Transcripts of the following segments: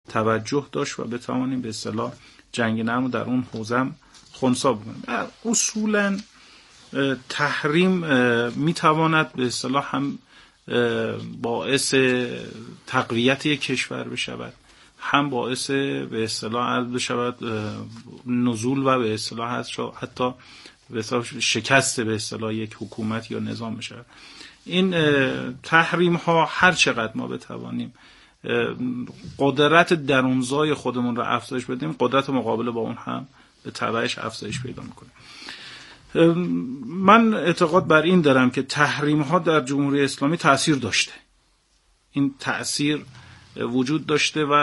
توجه داشت و بتوانیم به اصطلاح جنگ نرم در اون حوزه خنثی بکنیم. اصولا تحریم میتواند به اصطلاح هم باعث تقویت یک کشور بشود، هم باعث به اصطلاح عرض بشود نزول و به اصطلاح حتی به اصطلاح شکست به اصطلاح یک حکومت یا نظام بشود. این تحریم ها هر چقدر ما بتوانیم قدرت درونزای خودمون رو افزایش بدیم، قدرت مقابله با اون هم به تبعش افزایش پیدا میکنه. من اعتقاد بر این دارم که تحریم ها در جمهوری اسلامی تأثیر داشته. این تأثیر وجود داشته و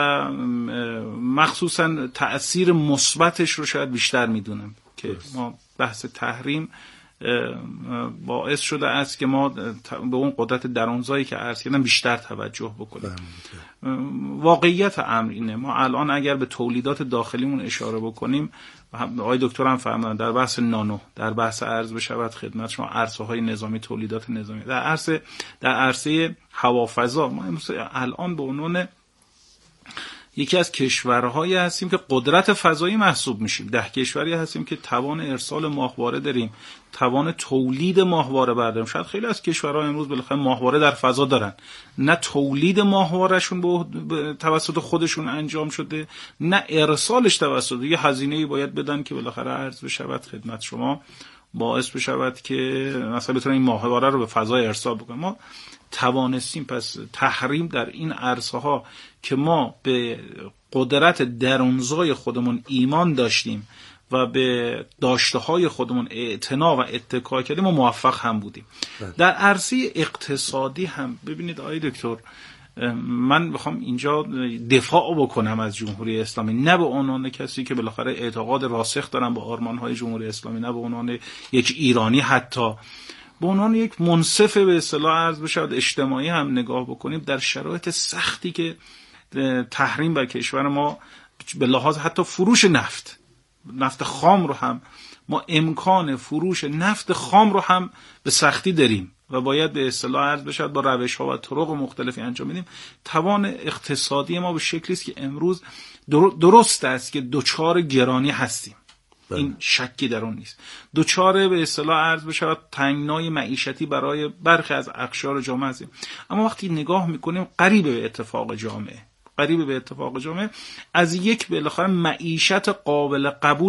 مخصوصا تأثیر مثبتش رو شاید بیشتر میدونم که ما بحث تحریم باعث شده است که ما به اون قدرت درونزایی که عرض کردم بیشتر توجه بکنیم. واقعیت امر اینه، ما الان اگر به تولیدات داخلیمون اشاره بکنیم، آقای دکتر هم فرمودن در بحث نانو، در بحث عرض بشود خدمت شما عرصه‌های نظامی، تولیدات نظامی، در عرصه هوافضا ما الان به عنوان یکی از کشورهایی هستیم که قدرت فضایی محسوب میشیم. 10 کشوری هستیم که توان ارسال ماهواره داریم، توان تولید ماهواره برداریم. شاید خیلی از کشورها امروز بالاخره ماهواره در فضا دارن، نه تولید ماهوارهشون توسط خودشون انجام شده، نه ارسالش توسط یه هزینه‌ای باید بدن که بالاخره عرض بشود خدمت شما باعث بشود که مثلا بتونن این ماهواره رو به فضا ارسال بکنن. ما توانستیم پس تحریم در این عرصه ها که ما به قدرت درونزای خودمون ایمان داشتیم و به داشته های خودمون اعتنا و اتکا کردیم و موفق هم بودیم. در عرصه اقتصادی هم ببینید آقای دکتر، من میخوام اینجا دفاع بکنم از جمهوری اسلامی، نه به عنوان کسی که بالاخره اعتقاد راسخ دارم به آرمان‌های جمهوری اسلامی، نه به عنوان یک ایرانی، حتی به عنوان یک منصف به اصطلاح عرض بشود اجتماعی هم نگاه بکنیم. در شرایط سختی که تحریم بر کشور ما به لحاظ حتی فروش نفت خام رو هم ما امکان فروش نفت خام رو هم به سختی داریم و باید به اصطلاح عرض بشود با روش‌ها و طرق مختلفی انجام بدیم. توان اقتصادی ما به شکلی است که امروز درست است که دوچار گرانی هستیم، این شکی در اون نیست. دوچار به اصطلاح عرض بشود تنگنای معیشتی برای برخی از اقشار جامعه هستیم. اما وقتی نگاه میکنیم قریب به اتفاق جامعه از یک بالاخره معیشت قابل قبول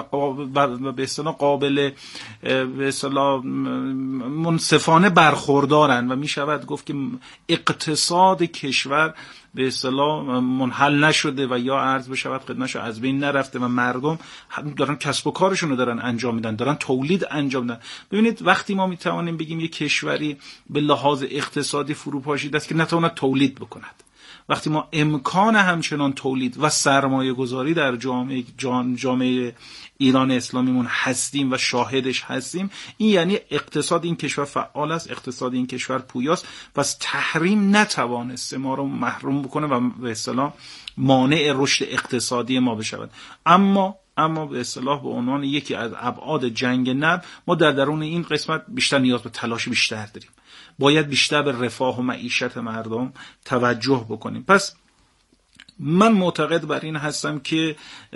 و به اصطلاح قابل به اصطلاح منصفانه برخوردارن و میشود گفت که اقتصاد کشور به اصطلاح منحل نشده و یا عرض بشود خدمتش از بین نرفته و مردم دارن کسب و کارشون رو دارن انجام میدن، دارن تولید انجام میدن. ببینید وقتی ما میتوانیم بگیم یک کشوری به لحاظ اقتصادی فروپاشیده است که نتواند تولید بکند، وقتی ما امکان همچنان تولید و سرمایه گذاری در جامعه ایران اسلامیمون هستیم و شاهدش هستیم، این یعنی اقتصاد این کشور فعال است، اقتصاد این کشور پویاست. پس تحریم نتوانسته ما رو محروم بکنه و به اصطلاح مانع رشد اقتصادی ما بشود. اما به اصطلاح به عنوان یکی از ابعاد جنگ نبض ما در درون این قسمت بیشتر نیاز به تلاش بیشتر داریم، باید بیشتر به رفاه و معیشت مردم توجه بکنیم. پس من معتقد بر این هستم که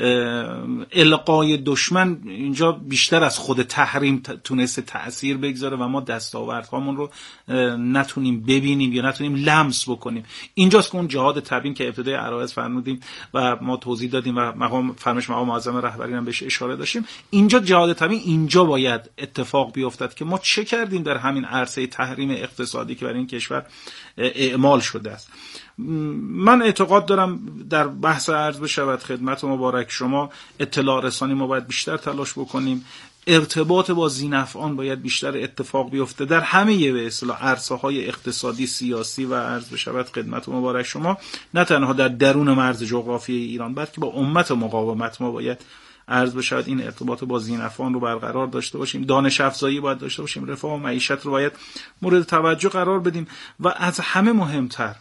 القای دشمن اینجا بیشتر از خود تحریم تونسته تأثیر بگذاره و ما دستاوردهامون رو نتونیم ببینیم یا نتونیم لمس بکنیم. اینجاست که اون جهاد تبیین که ابتدای عرایض فرمودیم و ما توضیح دادیم و مقام فرمایش مقام معظم رهبری هم بهش اشاره داشتیم، اینجا جهاد تبیین اینجا باید اتفاق بیفتد که ما چه کردیم در همین عرصه تحریم اقتصادی که برای این کشور اعمال شده است. من اعتقاد دارم در بحث عرض بشود خدمت مبارک شما اطلاع رسانی ما باید بیشتر تلاش بکنیم، ارتباط با ذی‌نفعان باید بیشتر اتفاق بیفته در همه به اصطلاح عرصه‌های اقتصادی، سیاسی و عرض بشود خدمت مبارک شما، نه تنها در درون مرز جغرافیایی ایران بلکه با امت مقاومت ما باید عرض بشود این ارتباط با ذی‌نفعان رو برقرار داشته باشیم، دانش افزایی باید داشته باشیم، رفاه و معیشت رو باید مورد توجه قرار بدیم و از همه مهمتر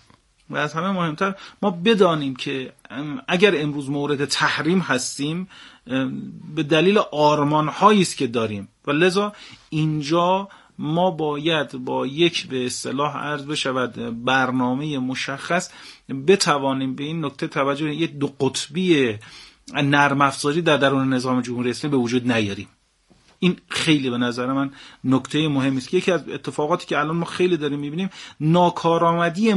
ما بدانیم که اگر امروز مورد تحریم هستیم به دلیل آرمان‌هایی است که داریم و لذا اینجا ما باید با یک به اصطلاح عرض بشود برنامه مشخص بتوانیم به این نکته توجه، یک دو قطبی نرم افزاری در درون نظام جمهوری اسلامی به وجود نیاریم. این خیلی به نظر من نکته مهمی است که یکی از اتفاقاتی که الان ما خیلی داریم میبینیم، ناکارآمدی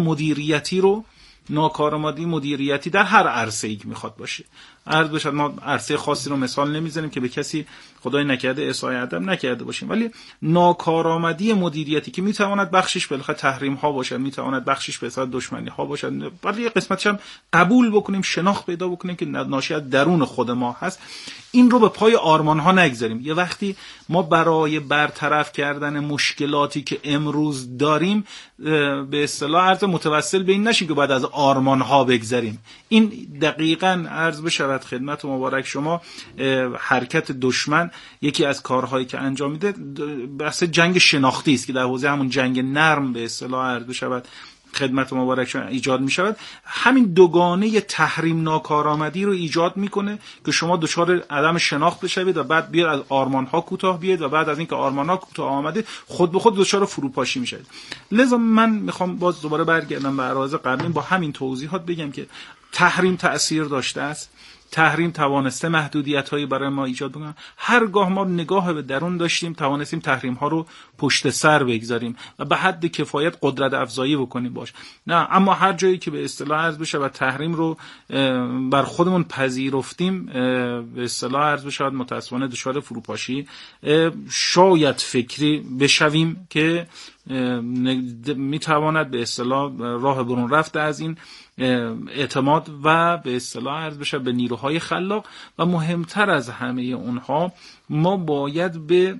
مدیریتی در هر عرصه‌ای که میخواد باشه. عرض بشد ما عرصه خاصی رو مثال نمیزنیم که به کسی خدای نکرده اساءت ادب نکرده باشیم، ولی ناکارآمدی مدیریتی که میتواند بخشش بالاخره تحریم ها باشد، میتواند بخشش به اصطلاح دشمنی ها باشد، ولی یه قسمتش هم قبول بکنیم، شناخت پیدا بکنیم که ناشی از درون خود ما هست. این رو به پای آرمان ها نگذاریم. یه وقتی ما برای برطرف کردن مشکلاتی که امروز داریم به اصطلاح عرض متوسل به این نشیم که بعد از آرمان ها بگذریم. این دقیقاً عرض بشه خدمت مبارک شما، حرکت دشمن یکی از کارهایی که انجام میده بحث جنگ شناختی است که در حوزه همون جنگ نرم به اصطلاح عرض بشود خدمت مبارک شما ایجاد می شود. همین دوگانه تحریم ناکارآمدی رو ایجاد میکنه که شما دچار عدم شناخت بشوید و بعد بیاد از آرمان ها کوتاه بیاد و بعد از اینکه آرمان ها کوتاه آمده خود به خود دچار فروپاشی میشید. لذا من میخوام باز دوباره برگردم به عرایض قبلی، با همین توضیحات بگم که تحریم تأثیر داشته است. تحریم توانسته محدودیت‌هایی برای ما ایجاد بکنه. هرگاه ما نگاه به درون داشتیم توانستیم تحریم‌ها رو پشت سر بگذاریم و به حد کفایت قدرت افزایی بکنیم باش. نه، اما هر جایی که به اصطلاح عرض بشه و تحریم رو بر خودمون پذیرفتیم به اصطلاح عرض بشه متأسفانه دچار فروپاشی شاید فکری بشویم که میتواند به اصطلاح راه برون رفته از این اعتماد و به اصطلاح عرض بشه به نیروهای خلاق. و مهمتر از همه اونها ما باید به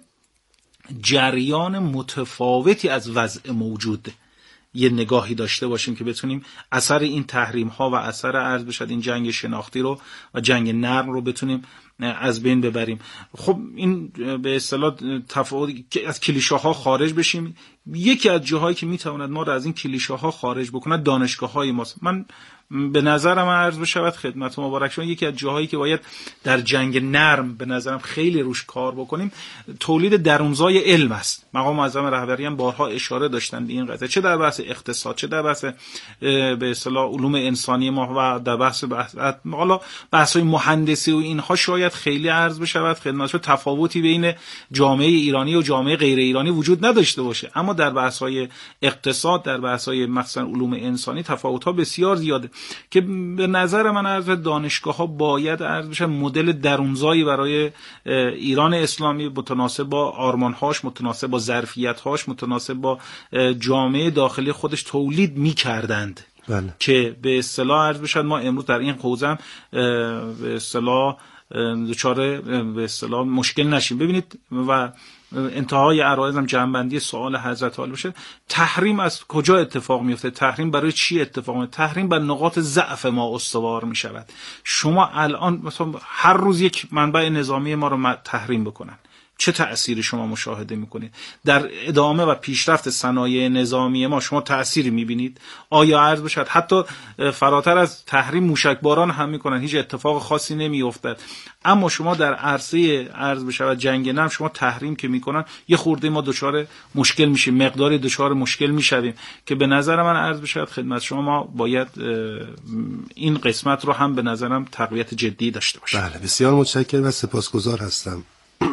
جریان متفاوتی از وضع موجود یه نگاهی داشته باشیم که بتونیم اثر این تحریم ها و اثر عرض بشه این جنگ شناختی رو و جنگ نرم رو بتونیم از بین ببریم. خب این به اصطلاح تفاوتی که از کلیشه ها خارج بشیم. یکی از جاهایی که میتواند ما رو از این کلیشه ها خارج بکنه دانشگاه های ماست. من به نظرم عرض بشود خدمت مبارک شما یکی از جاهایی که باید در جنگ نرم به نظرم خیلی روش کار بکنیم تولید درونزای علم است. مقام معظم رهبری هم بارها اشاره داشتن به این قضیه، چه در بحث اقتصاد، چه در بحث به اصطلاح علوم انسانی ما و در بحث حالا بحث‌های مهندسی و اینها شاید خیلی عرض بشود خدمت شما تفاوتی بین جامعه ایرانی و جامعه غیر ایرانی وجود نداشته باشه، اما در بحث‌های اقتصاد، در بحث‌های مثلا علوم انسانی تفاوت‌ها بسیار زیاده که به نظر من عرض دانشگاه‌ها باید عرض بشه مدل درونزایی برای ایران اسلامی متناسب با آرمان‌هاش، متناسب با ظرفیت‌هاش، متناسب با جامعه داخلی خودش تولید می‌کردند. بله. که به اصطلاح عرض بشه ما امروز در این حوزه به اصطلاح دچار به اصطلاح مشکل نشیم. ببینید و انتهای عرایضم جنبندی سوال حضرت عالی بشه، تحریم از کجا اتفاق میفته؟ تحریم برای چی اتفاق میفته؟ تحریم بر نقاط ضعف ما استوار میشود. شما الان مثلا هر روز یک منبع نظامی ما رو تحریم بکنن، چه تأثیری شما مشاهده میکنید؟ در ادامه و پیشرفت صنایع نظامی ما شما تأثیری میبینید؟ آیا عرض بشد حتی فراتر از تحریم موشکباران هم میکنن، هیچ اتفاق خاصی نمیافتد. اما شما در عرصه عرض بشود جنگ نرم شما تحریم که میکنن یه خورده ما دچار مشکل میشیم، مقداری دچار مشکل میشویم که به نظر من عرض بشود خدمت شما ما باید این قسمت رو هم به نظرم تقویت جدی داشته باشیم. بله، بسیار متشکرم و سپاسگزار هستم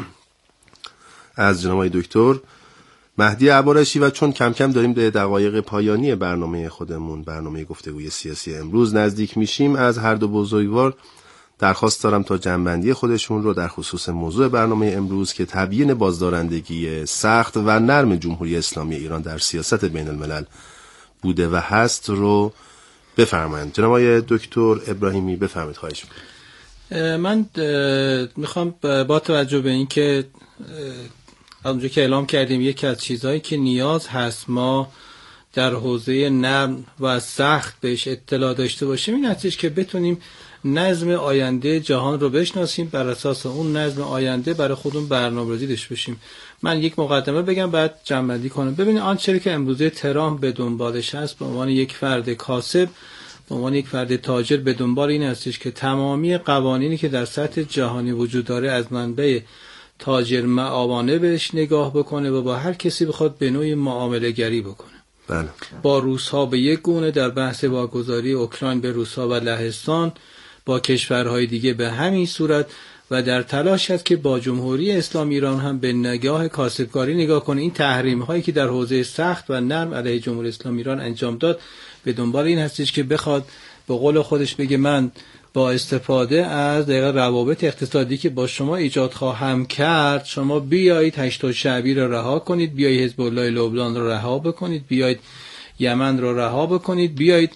از جناب دکتر مهدی عبارشی. و چون کم کم داریم به دقایق پایانی برنامه خودمون، برنامه گفتگوی سیاسی امروز نزدیک میشیم، از هر دو بزرگوار درخواست دارم تا جنبندی خودشون رو در خصوص موضوع برنامه امروز که تبیین بازدارندگی سخت و نرم جمهوری اسلامی ایران در سیاست بین الملل بوده و هست رو بفرمایید. جناب آقای دکتر ابراهیمی بفرمایید. خواهش می‌کنم. من میخوام با توجه به این که اونجا که اعلام کردیم یکی از چیزهایی که نیاز هست ما در حوزه نرم و سخت بهش اطلاع داشته باشیم این هستش که بتونیم نظم آینده جهان رو بشناسیم، بر اساس اون نظم آینده برای خودمون برنامه‌ریزی داشته باشیم. من یک مقدمه بگم بعد جمع‌بندی کنم. ببینید آنچه که امروزه ترامپ به دنبالش هست به عنوان یک فرد کاسب، به عنوان یک فرد تاجر به دنبال این هستش که تمامی قوانینی که در سطح جهانی وجود داره از منبع تاجر معاوانه بهش نگاه بکنه و با هر کسی بخواد به نوعی معامله گری بکنه. بله. با روس‌ها به یک گونه در بحث واگذاری اوکراین به روس‌ها و لهستان، با کشورهای دیگه به همین صورت، و در تلاش است که با جمهوری اسلامی ایران هم به نگاه کاسبکاری نگاه کنه. این تحریم هایی که در حوزه سخت و نرم علیه جمهوری اسلامی ایران انجام داد به دنبال این هستش که بخواد به قول خودش بگه من با استفاده از دقیقا روابط اقتصادی که با شما ایجاد خواهم کرد، شما بیایید هشت شعبی رو رها کنید، بیایید حزب الله لبنان رو رها بکنید، بیایید یمن رو رها بکنید، بیایید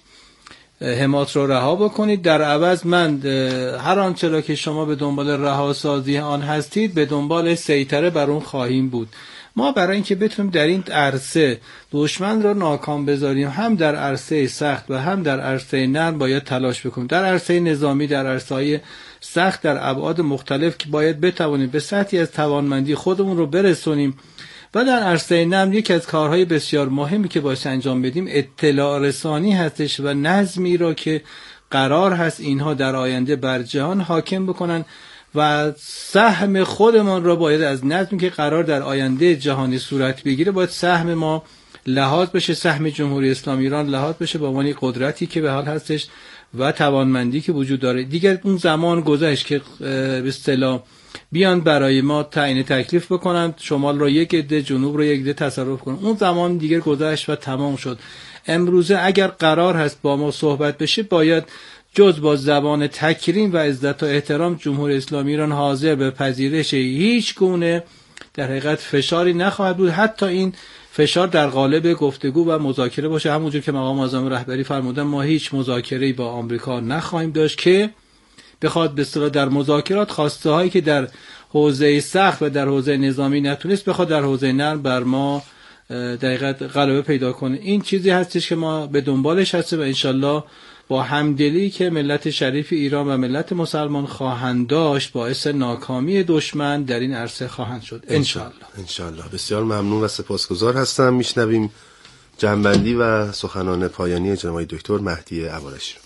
حماس رو رها بکنید، در عوض من هر آنچه را که شما به دنبال رهاسازی آن هستید به دنبال سیطره بر اون خواهیم بود. ما برای اینکه بتونیم در این عرصه دشمن را ناکام بذاریم، هم در عرصه سخت و هم در عرصه نرم باید تلاش بکنیم. در عرصه نظامی، در عرصه‌های سخت در ابعاد مختلف که باید بتوانیم به سطحی از توانمندی خودمون رو برسونیم، و در عرصه نرم یکی از کارهای بسیار مهمی که باید انجام بدیم اطلاع رسانی هستش و نظمی را که قرار هست اینها در آینده بر جهان حاکم بکنن و سهم خودمان را باید از نظمی که قرار در آینده جهانی صورت بگیره باید سهم ما لحاظ بشه، سهم جمهوری اسلامی ایران لحاظ بشه با عنوان قدرتی که به حال هستش و توانمندی که وجود داره. دیگر اون زمان گذشت که به اصطلاح بیان برای ما تعیین تکلیف بکنن، شمال رو یک عده، جنوب رو یک عده تصرف کنن. اون زمان دیگر گذشت و تمام شد. امروزه اگر قرار هست با ما صحبت بشه باید جز با زبان تکریم و عزت و احترام جمهوری اسلامی ایران حاضر به پذیرش هیچ گونه در حقیقت فشاری نخواهد بود، حتی این فشار در قالب گفتگو و مذاکره باشه. همونجور که مقام معظم رهبری فرمودن ما هیچ مذاکره‌ای با آمریکا نخواهیم داشت که بخواد به اصطلاح در مذاکرات خواسته هایی که در حوزه سخت و در حوزه نظامی نتونست بخواد در حوزه نرم بر ما دقیقاً غلبه پیدا کنه. این چیزی هستش که ما به دنبالش هستیم و انشالله با همدلی که ملت شریف ایران و ملت مسلمان خواهند داشت باعث ناکامی دشمن در این عرصه خواهند شد انشالله. بسیار ممنون و سپاسگزار هستم. میشنویم جنبندی و سخنان پایانی جناب دکتر مهدی عبارشی.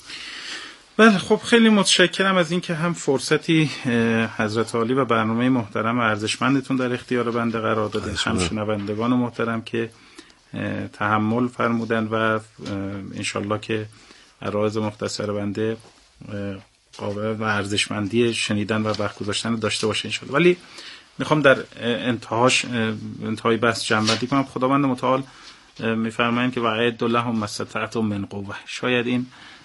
بله خب خیلی متشکرم از اینکه هم فرصتی حضرت عالی و برنامه محترم و ارزشمندتون در اختیار بنده قرار دادن، هم شنوندگان محترم که تحمل فرمودن و انشالله که عرایض مختصر بنده قابل و ارزشمندی شنیدن و وقت گذاشتن داشته باشه انشالله. ولی میخوام در انتهای بحث جنبندی کنم. خداوند متعال میفرمایند که وعد لهم ما استطعتم من قوه. شاید این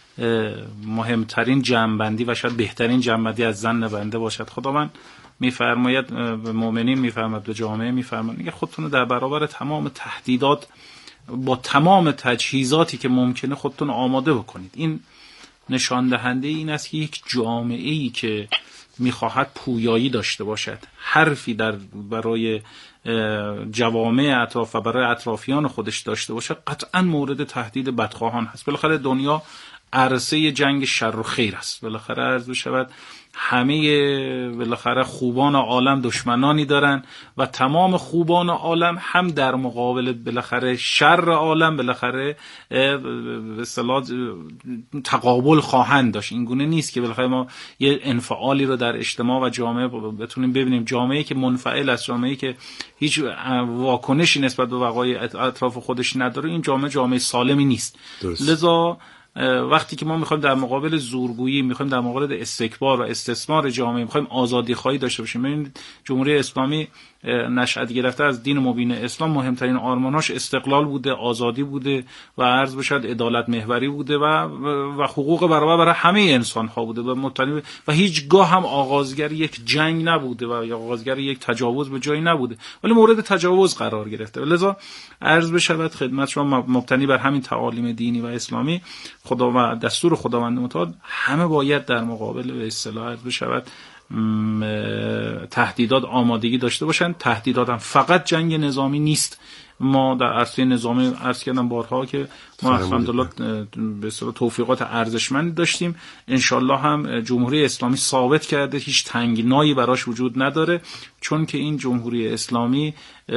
مهمترین جنبندی و شاید بهترین جنبندی از ظن بنده باشد. خداوند میفرماید به مؤمنین، میفرماید به جامعه، میفرماید میگه خودتون در برابر تمام تهدیدات با تمام تجهیزاتی که ممکنه خودتون آماده بکنید. این نشان دهنده این است که یک جامعه‌ای که میخواهد پویایی داشته باشد، حرفی برای جوامع اطراف و برای اطرافیان خودش داشته باشد، قطعا مورد تهدید بدخواهان هست. بالاخره دنیا عرصه جنگ شر و خیر است. بالاخره عرض بشود همه بالاخره خوبان عالم دشمنانی دارن و تمام خوبان عالم هم در مقابل بالاخره شر عالم بالاخره به اصطلاح تقابل خواهند داشت. این گونه نیست که بالاخره ما یه انفعالی رو در اجتماع و جامعه بتونیم ببینیم. جامعه‌ای که منفعل است، جامعه‌ای که هیچ واکنشی نسبت به وقایع اطراف خودش نداره، این جامعه سالمی نیست. لذا وقتی که ما میخوایم در مقابل زورگویی، میخوایم در مقابل استکبار و استثمار جامعه، میخوایم آزادی خواهی داشته باشیم. ببینید جمهوری اسلامی نشأت گرفته از دین مبین اسلام، مهمترین آرماناش استقلال بوده، آزادی بوده و عرض بشد عدالت محوری بوده و حقوق برابر برای همه انسان ها بوده و هیچگاه هم آغازگر یک جنگ نبوده و یا آغازگر یک تجاوز به جایی نبوده، ولی مورد تجاوز قرار گرفته. لذا عرض بشود خدمت شما مبتنی بر همین تعالیم دینی و اسلامی خدا و دستور خداوند متعال همه باید در مقابل به اصطلاح عرض بشود تهدیدات آمادگی داشته باشن. تهدیدات هم فقط جنگ نظامی نیست. ما در عرصه نظامی عرض کردم بارها که ما الحمدلله به اصطلاح توفیقات ارزشمندی داشتیم. انشالله هم جمهوری اسلامی ثابت کرده هیچ تنگنایی براش وجود نداره، چون که این جمهوری اسلامی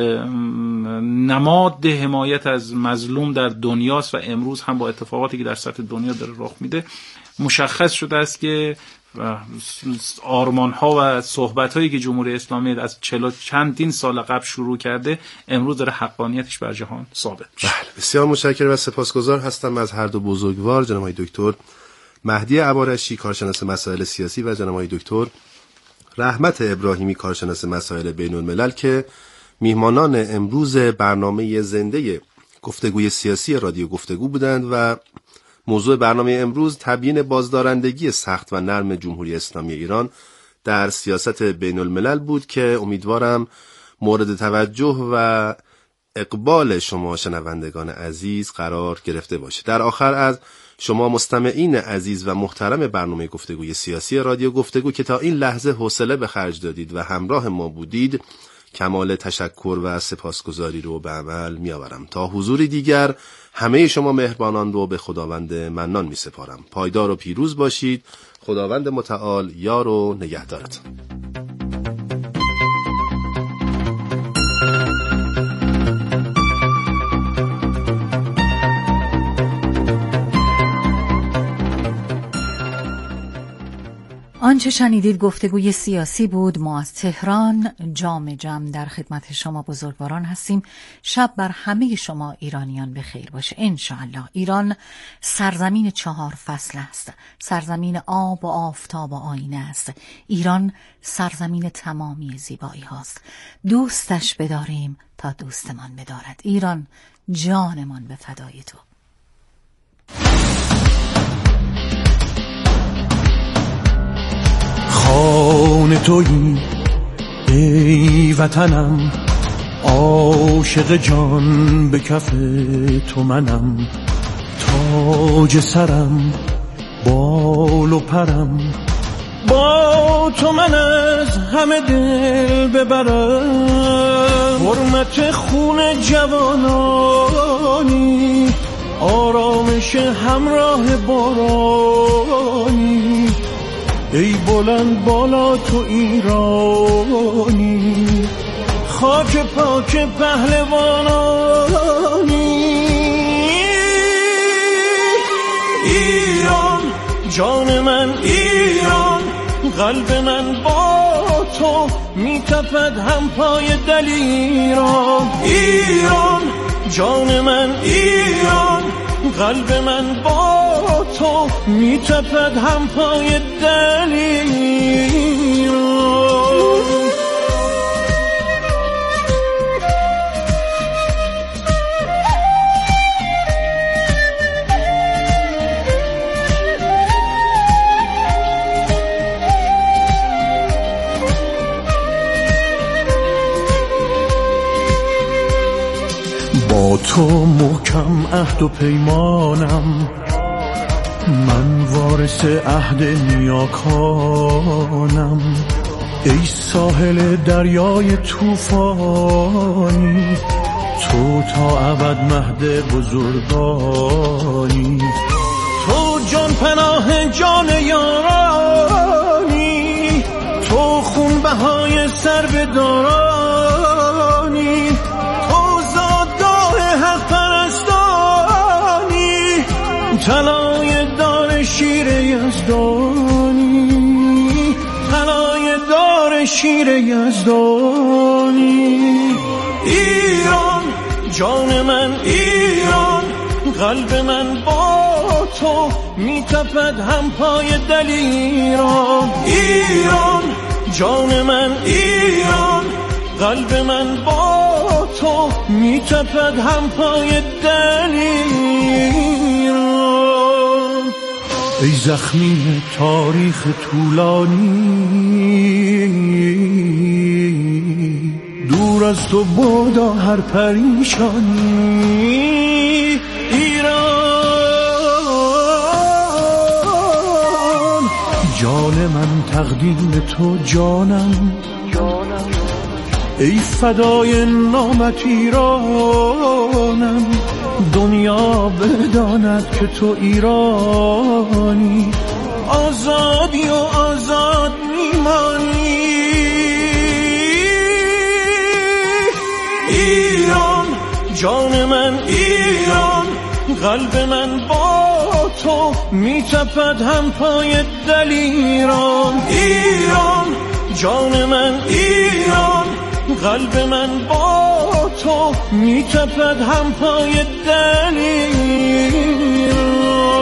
نماد حمایت از مظلوم در دنیاست و امروز هم با اتفاقاتی که در سطح دنیا داره رخ میده مشخص شده است که آرمان ها و صحبت هایی که جمهوری اسلامی از چندین سال قبل شروع کرده امروز داره حقانیتش بر جهان ثابت میشه. بسیار متشکرم و سپاسگزار هستم از هر دو بزرگوار، جناب آقای دکتر مهدی عبارشی کارشناس مسائل سیاسی و جناب آقای دکتر رحمت ابراهیمی کارشناس مسائل بین الملل که میهمانان امروز برنامه زنده گفتگوی سیاسی رادیو گفتگو بودند و موضوع برنامه امروز تبیین بازدارندگی سخت و نرم جمهوری اسلامی ایران در سیاست بین الملل بود که امیدوارم مورد توجه و اقبال شما شنوندگان عزیز قرار گرفته باشه. در آخر از شما مستمعین عزیز و محترم برنامه گفتگوی سیاسی رادیو گفتگو که تا این لحظه حوصله به خرج دادید و همراه ما بودید کمال تشکر و سپاسگزاری رو به عمل می آورم. تا حضوری دیگر همه شما مهربانان رو به خداوند منان می سپارم. پایدار و پیروز باشید. خداوند متعال یار و نگهدارتون. آنچه شنیدید گفتگوی سیاسی بود. ما از تهران جام در خدمت شما بزرگواران هستیم. شب بر همه شما ایرانیان بخیر باشه. انشاءالله. ایران سرزمین 4 فصل است، سرزمین آب و آفتاب و آینه است. ایران سرزمین تمامی زیبایی هاست. دوستش بداریم تا دوستمان بدارد. ایران جانمان به فدای تو. خانه تویی ای وطنم، عاشق جان به کف تو منم، تاج سرم بال و پرم، با تو من از همه دل ببرم. حرمت خون جوانانی، آرامش همراه بارانی، ای بلند بالا تو ایرانی، خاک پاک پهلوانانی. ایران جان من، ایران قلب من با تو میتپد هم پای دلیران. ایران جان من، ایران قلب من با تو میتپد هم پای دلیران. با تو محکم عهد و پیمانم، من وارث عهد نیاکانم. ای ساحل دریای طوفانی، تو تا ابد مهد بزرگانی. تو جان پناه جان یارانی، تو خون بهای سر به دارانی، تو زادگاه حق پرستانی، طلای دار شیر یزدانی، طلای دار شیر یزدانی. ایران جان من، ایران قلب من با تو میتپد هم پای دلیران. ایران جان من، ایران قلب من با تو میتپد هم پای دلیران. ای زخمی تاریخ طولانی، دور از تو بادا هر پریشانی. ایران جان من تقدیم تو جانم، ای فدای نامت ایرانم. دنیا بداند که تو ایرانی، آزادی و آزاد میمانی. ایران جان من، ایران قلب من با تو میتپد هم پای دلیران. ایران جان من، ایران قلب من با تو میتپد هم پای دلیران.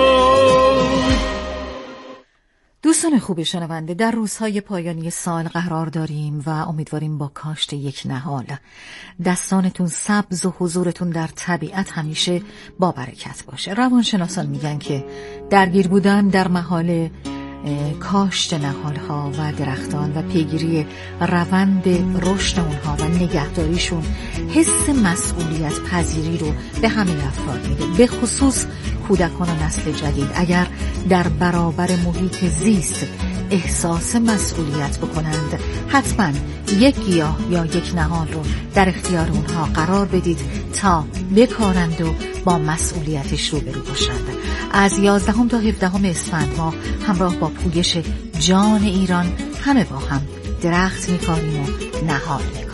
دوستان خوب شنونده، در روزهای پایانی سال قرار داریم و امیدواریم با کاشت یک نهال دستانتون سبز و حضورتون در طبیعت همیشه با برکت باشه. روانشناسان میگن که درگیر بودن در محال کاشت نهالها و درختان و پیگیری روند رشد اونها و نگهداریشون حس مسئولیت پذیری رو به همه افراد میده، به خصوص کودکان و نسل جدید. اگر در برابر محیط زیست احساس مسئولیت بکنند، حتما یک گیاه یا یک نهال رو در اختیار اونها قرار بدید تا بکارند و با مسئولیتش روبرو باشند. از 11 تا 17 اسفند ما همراه با پویش جان ایران همه با هم درخت میکاریم و نهال میکاریم.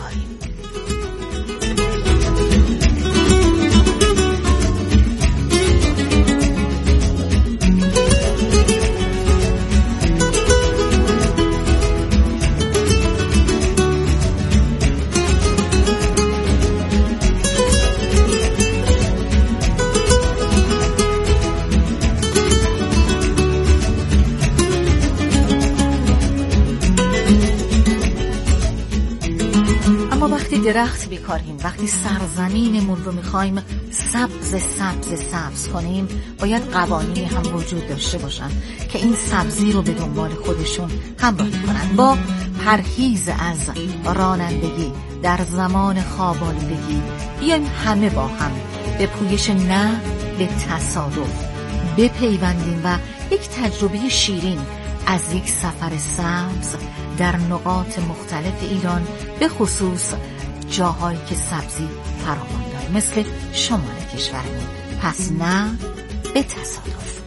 درخت بیکاریم، وقتی سرزمینمون رو میخوایم سبز کنیم، باید قوانینی هم وجود داشته باشن که این سبزی رو به دنبال خودشون همراه کنن. با پرهیز از رانندگی در زمان خواب‌آلودگی بیایم همه با هم به پویش نه به تصادف بپیوندیم و یک تجربه شیرین از یک سفر سبز در نقاط مختلف ایران، به خصوص جاهایی که سبزی فراوان داره مثل شمال کشورمون. پس نه به تصادف.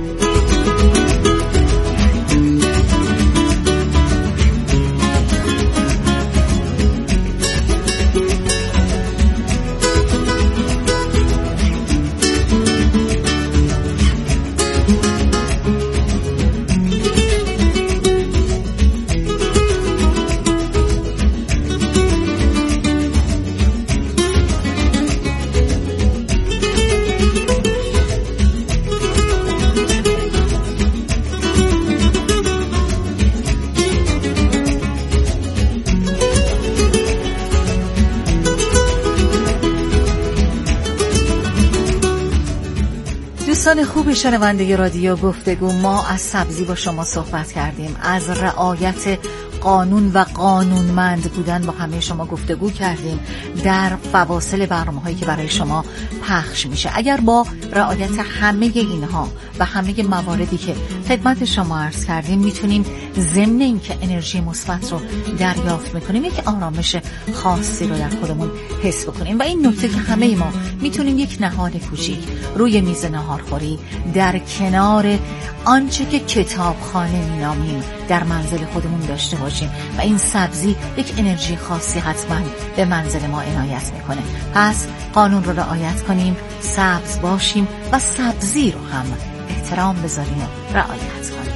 دوستان خوب شنونده رادیو گفتگو، ما از سبزی با شما صحبت کردیم، از رعایت قانون و قانونمند بودن با همه شما گفتگو کردیم در فواصل برنامه‌هایی که برای شما پخش میشه. اگر با رعایت همه اینها و همه مواردی که خدمت شما عرض کردیم میتونیم ضمن این که انرژی مثبت رو دریافت میکنیم، یک آرامش خاصی رو در خودمون حس بکنیم. و این نکته که همه ما میتونیم یک نهال کوچیک روی میز ناهارخوری در کنار آنچه که کتابخانه مینامیم در منزل خودمون داشته باشیم و این سبزی یک انرژی خاصی حتما به منزل ما عنایت میکنه. پس قانون رو رعایت کنیم، سبز باشیم و سبزی رو هم احترام بذاریم و رعایت کنیم.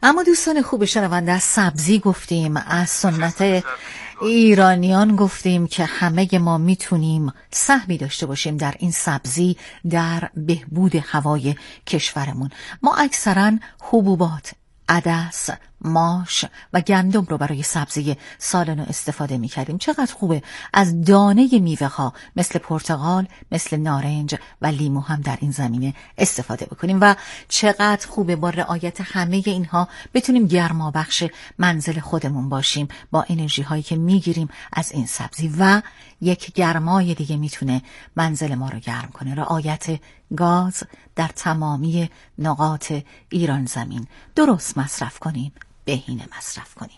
اما دوستان خوب شنونده، از سبزی گفتیم، از سنت ایرانیان گفتیم که همه ما میتونیم سهمی داشته باشیم در این سبزی، در بهبود هوای کشورمون. ما اکثرا حبوبات، عدس، ماش و گندم رو برای سبزی سالن استفاده می کردیم. چقدر خوبه از دانه میوه ها مثل پرتقال، مثل نارنج و لیمو هم در این زمینه استفاده بکنیم و چقدر خوبه با رعایت همه اینها بتونیم گرما بخش منزل خودمون باشیم با انرژی هایی که میگیریم از این سبزی. و یک گرمای دیگه میتونه منزل ما رو گرم کنه، رعایت گاز در تمامی نقاط ایران زمین. درست مصرف کنیم، بهینه مصرف کنیم.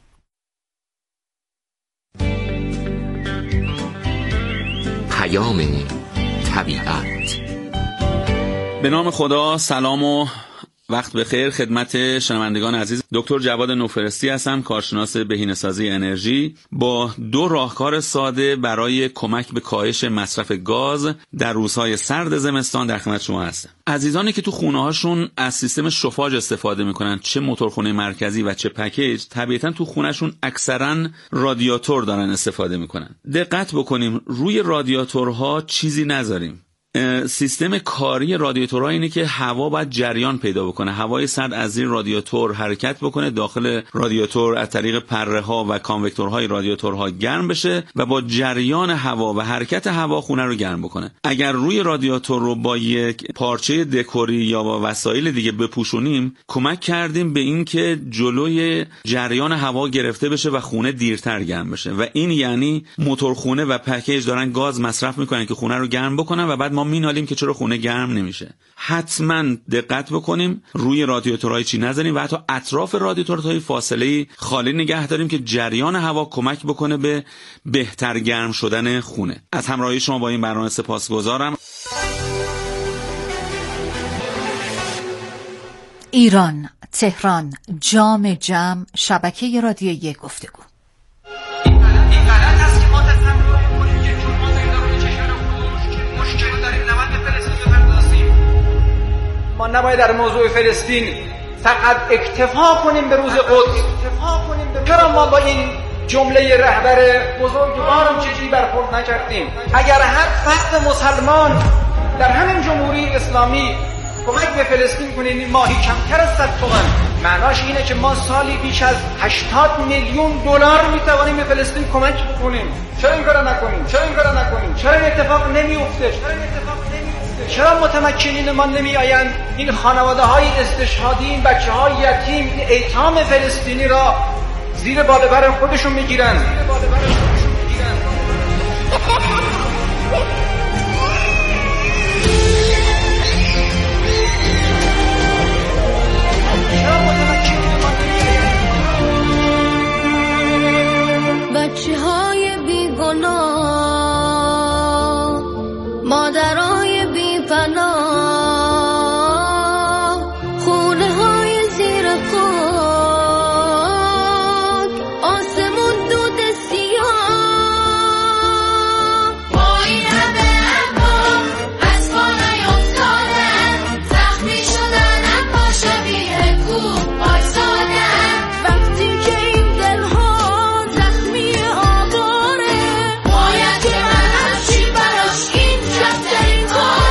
پیام طبیعت. به نام خدا، سلام و وقت بخیر خدمت شنوندگان عزیز. دکتر جواد نوفرستی هستم، کارشناس بهینه‌سازی انرژی، با 2 راهکار ساده برای کمک به کاهش مصرف گاز در روزهای سرد زمستان در خدمت شما هستم. عزیزانی که تو خونه‌هاشون از سیستم شوفاژ استفاده میکنن، چه موتورخونه مرکزی و چه پکیج، طبیعتاً تو خونه‌شون اکثراً رادیاتور دارن استفاده میکنن. دقت بکنیم روی رادیاتورها چیزی نذاریم. سیستم کاری رادیاتورها اینه که هوا باید جریان پیدا بکنه، هوای سرد از زیر رادیاتور حرکت بکنه، داخل رادیاتور از طریق پره ها و کانوکتورهای رادیاتورها گرم بشه و با جریان هوا و حرکت هوا خونه رو گرم بکنه. اگر روی رادیاتور رو با یک پارچه دکوری یا با وسایل دیگه بپوشونیم، کمک کردیم به این که جلوی جریان هوا گرفته بشه و خونه دیرتر گرم بشه و این یعنی موتورخونه و پکیج دارن گاز مصرف میکنن که خونه رو گرم بکنن و بعد ما مینالیم که چرا خونه گرم نمیشه. حتما دقت بکنیم روی رادیاتورهای چی نذاریم و حتی اطراف رادیاتورهای فاصله خالی نگه داریم که جریان هوا کمک بکنه به بهتر گرم شدن خونه. از همراهی شما با این برنامه سپاسگزارم. ایران، تهران، جام جم، شبکه رادیویی گفتگو. ما نباید در موضوع فلسطین فقط اکتفا کنیم به روز قدس. چرا ما با این جمله رهبر بزرگوارم چیزی برخورد نکردیم؟ اگر هر فرد مسلمان در همین جمهوری اسلامی کمک به فلسطین کنه این ماهی کمتر از 100 تومان، معناش اینه که ما سالی بیش از 80 میلیون دلار میتوانیم به فلسطین کمک بکنیم. چرا این کارو نکنیم؟ چرا این اتفاق نمیفته؟ چرا متمکنین ما نمی آیند این خانواده های استشهادی، این بچه های یتیم، این ایتام فلسطینی را زیر بالابر خودشون میگیرن؟ بچه های بیگناه، مادرای بی‌پناه، خونه های زیر خاک، آسمون دود سیاه، با این همه احباب از پا نیفتادن، زخمی شدن اما شبیه کوه آیزادن. وقتی که این دلها زخمی آواره، باید که من همچی براش این کمترین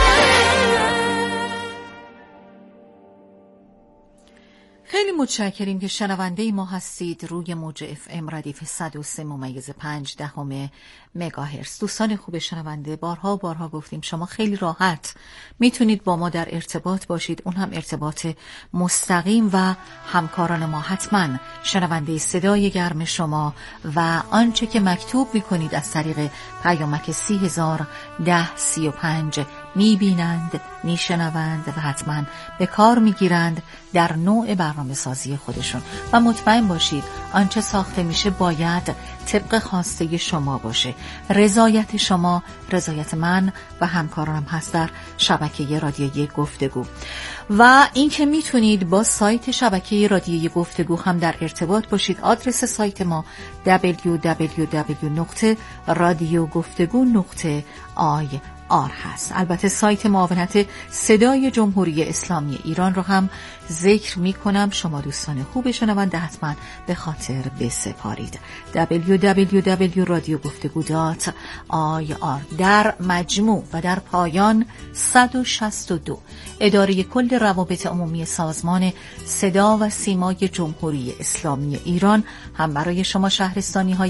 خیلی متشکریم که شنونده ما هستید روی موج FM ردیف 103.5 مگاهرتز. دوستان خوب شنونده، بارها گفتیم شما خیلی راحت میتونید با ما در ارتباط باشید، اون هم ارتباط مستقیم و همکاران ما حتما شنونده صدای گرم شما و آنچه که مکتوب میکنید از طریق پیامک 301035 میبینند، میشنوند و حتما به کار میگیرند در نوع برنامه سازی خودشون و مطمئن باشید آنچه ساخته میشه باید طبق خواسته شما باشه. رضایت شما رضایت من و همکارانم هست در شبکه رادیویی گفتگو. و اینکه میتونید با سایت شبکه رادیویی گفتگو هم در ارتباط باشید. آدرس سایت ما www.radiogفتگو.ir هست. البته سایت معاونت صدای جمهوری اسلامی ایران رو هم ذکر می کنم. شما دوستان خوب شنونده حتما به خاطر بسپارید. www.radioguftego.ir. در مجموع و در پایان 162 اداره کل روابط عمومی سازمان صدا و سیمای جمهوری اسلامی ایران هم برای شما شهرستانی های